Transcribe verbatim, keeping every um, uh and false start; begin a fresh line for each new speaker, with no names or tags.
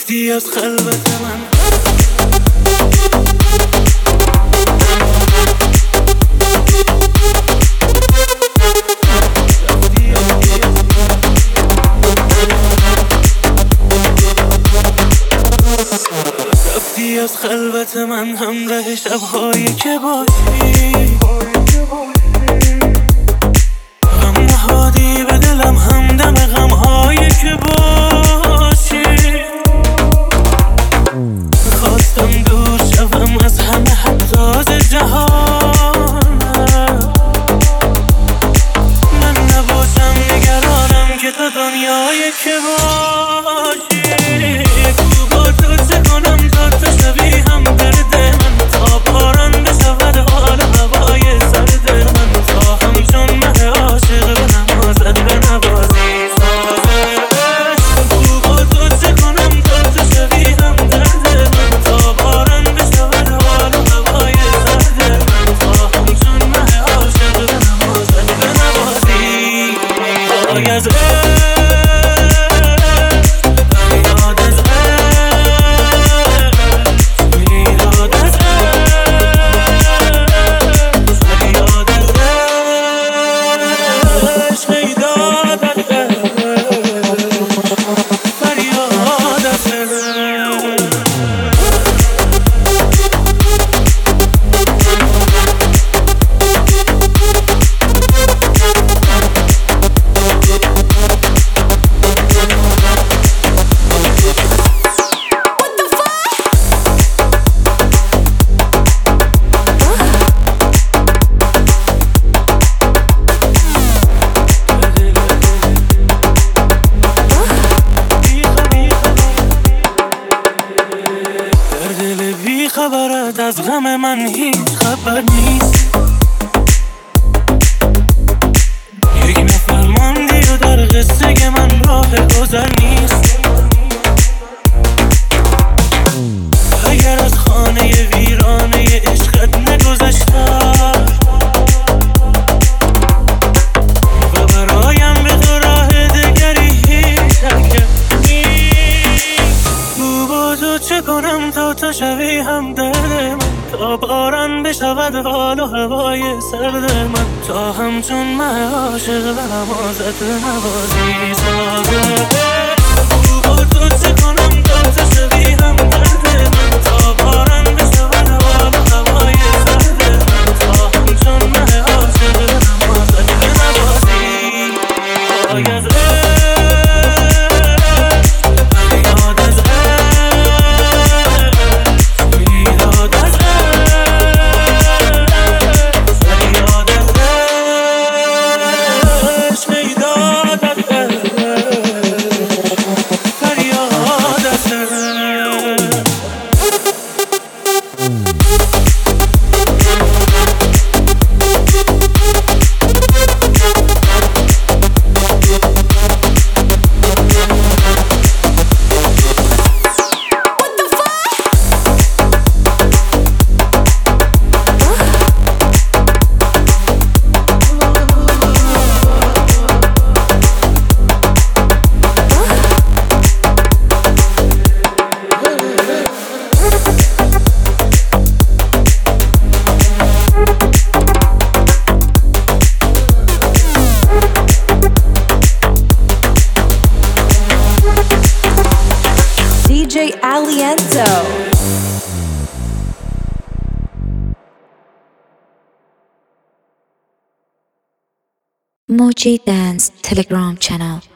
رفتی از خلوت من. رفتی از خلوت من همراه شب‌هایی که باشی، غم نهادی به دلم همدم غم‌هایی که باشی. خواستم دور شوم از همه حراز جهانم، من نباشم نگرانم که تو دنیایی که باشی. با تو چه کنم تا تو شوی هم درد من، تا باران بشود حال هوای سرد من، تا همچون مه عاشق به نمازت به نوازی سازه. با تو چه کنم تا تو شوی هم درد من، تا باران بشود حال هوای سرد من، تا همچون مه عاشق به نمازت به نوازی. آی از خبرت از غم من هیچ خبر نیست. یک نفر ماندی و در قصه من راه گذر نیست. اگر از خانه ویرانه عشقت نگذشتم و برایم به تو راه دگری هیچ حرکت نیست. او با تو چه کنم تا تو شوی هم درد من، تا باران بشود حال و هوای سرد من، تا همچون مه عاشق به نمازت نوازی سازه. او با تو چه کنم تا تو شوی هم درد من، تا باران بشود حال و هوای سرد من، تا همچون مه عاشق به نمازت نوازی. آی از D J Aliento.
Moji Dance Telegram channel.